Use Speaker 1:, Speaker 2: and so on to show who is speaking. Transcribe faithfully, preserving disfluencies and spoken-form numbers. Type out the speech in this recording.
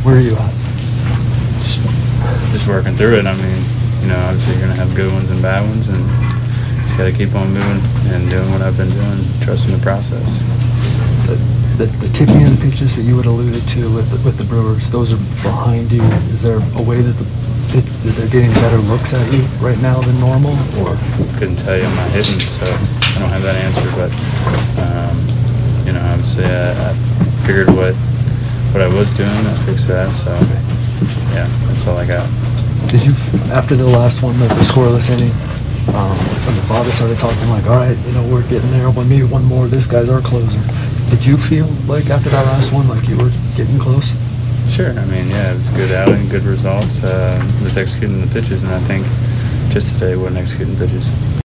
Speaker 1: Where are you at?
Speaker 2: Just, just working through it. I mean, you know, obviously you're gonna have good ones and bad ones, and just gotta keep on moving and doing what I've been doing, trusting the process.
Speaker 1: The, the, the tipping of the pitches that you had alluded to with the, with the Brewers, those are behind you. Is there a way that, the, that they're getting better looks at you right now than normal, or?
Speaker 2: Couldn't tell you. I'm not hitting, so I don't have that answer. But um, you know, obviously I, I figured what what I was doing, I fixed that. So yeah, that's all I got.
Speaker 1: Did you, after the last one, the, the scoreless inning, um, when the Bobby started talking like, all right, you know, we're getting there, well, maybe one more, this guy's our closer. Did you feel like after that last one, like you were getting close?
Speaker 2: Sure. I mean, yeah, it was a good outing, good results. Uh, was executing the pitches, and I think just today wasn't executing pitches.